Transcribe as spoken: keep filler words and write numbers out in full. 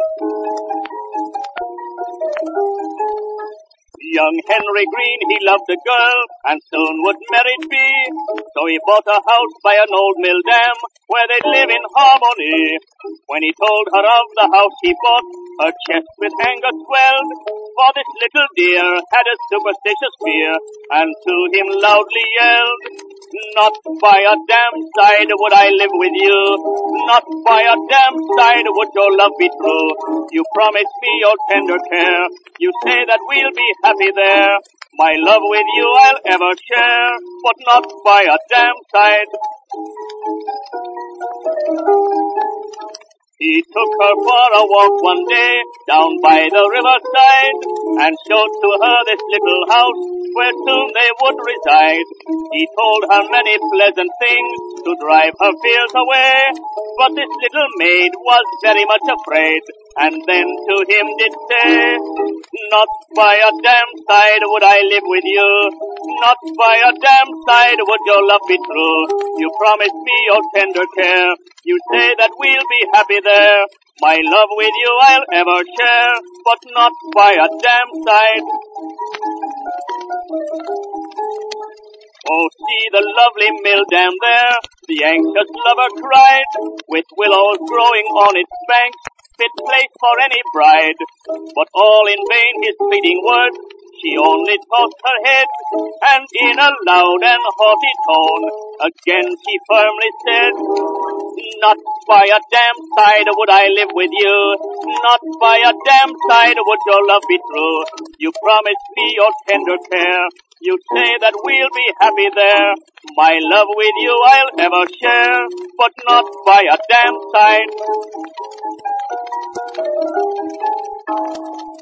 Young Henry Green, he loved a girl, and soon would married be. So he bought a house by an old mill dam, where they'd live in harmony. When he told her of the house he bought, her chest with anger swelled. For this little dear had a superstitious fear, and to him loudly yelled, "Not by a damn side would I live with you. Not by a damn side would your love be true. You promised me your tender care. You say that we'll be happy there. My love with you I'll ever share, but not by a damn side." He took her for a walk one day down by the riverside, and showed to her this little house where soon they would reside. He told her many pleasant things to drive her fears away, but this little maid was very much afraid, and then to him did say, "Not by a damn side would I live with you. Not by a damn side would your love be true. You promised me your tender care. You say that we'll be happy there. My love with you I'll ever share, but not by a damn side." Oh, see the lovely mill dam there, the anxious lover cried, with willows growing on its banks, fit place for any bride. But all in vain his pleading words, she only tossed her head, and in a loud and haughty tone, again she firmly said, "Not by a damn side would I live with you. Not by a damn side would your love be true. You promised me your tender care. You say that we'll be happy there. My love with you I'll ever share, but not by a damn side."